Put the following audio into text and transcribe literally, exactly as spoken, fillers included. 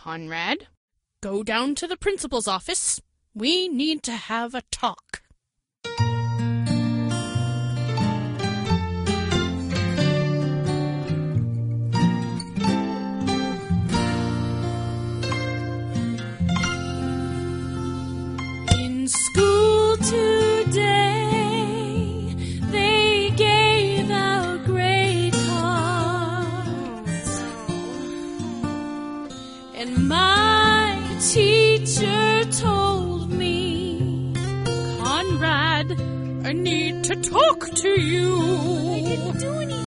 Conrad, go down to the principal's office. We need to have a talk. In school today, they gave out grade cards, and my teacher told me, Conrad, I need to talk to you.